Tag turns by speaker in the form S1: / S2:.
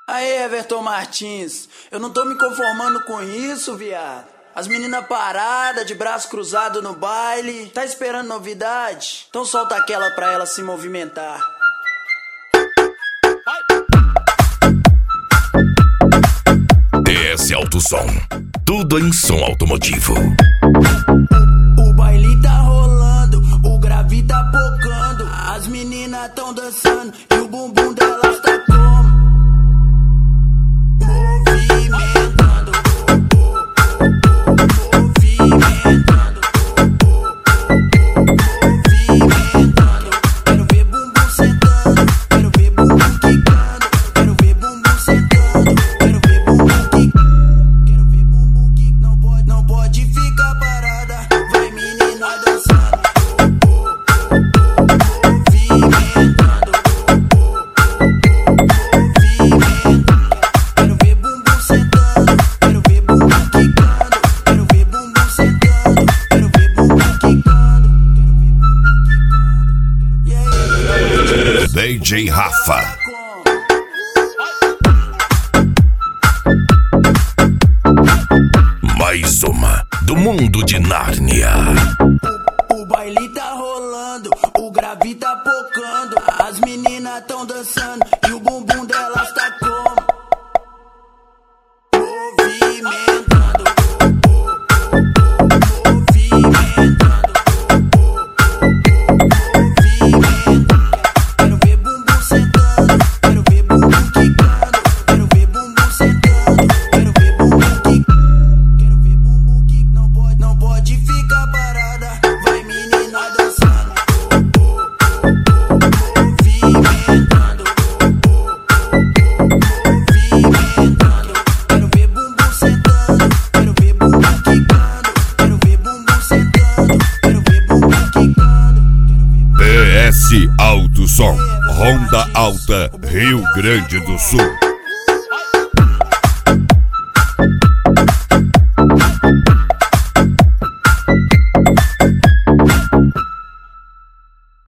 S1: Aê, Everton Martins, eu não tô me conformando com isso, viado. As meninas paradas, de braço cruzado no baile. Tá esperando novidade? Então solta aquela pra ela se movimentar.
S2: DS Alto Som, tudo em som automotivo.
S1: O baile tá rolando, o grave tá pocando. As meninas tão dançando e o bumbum delas tá como? Movimentando, movimentando, movimentando. Quero ver bumbum sentando, quero ver bumbum quicando, quero ver bumbum sentando, quero ver bumbum quicando, quero ver bumbum quic. Não pode ficar parada, vai menina dançando, movimentando, quero ver bumbum sentando, quero ver bumbum quicando, quero ver bumbum sentando, quero ver bumbum quicando, e aí?
S2: DJ Rafa, mais uma do mundo de Nárnia.
S1: O baile tá rolando, o grave tá pocando. As meninas tão dançando e o bumbum delas tá como? Movimentando, movimentando, movimentando. Quero ver bumbum sentando, quero ver bumbum quicando, quero ver bumbum sentando, quero ver bumbum quicando, quero ver bumbum quic. Não pode ficar parada, vai menina dançando, movimentando, movimentando. Quero ver bumbum sentando, quero ver bumbum quicando, quero ver bumbum sentando, quero ver bumbum quicando.
S2: DS Alto Som, Ronda Alta, Rio Grande do Sul.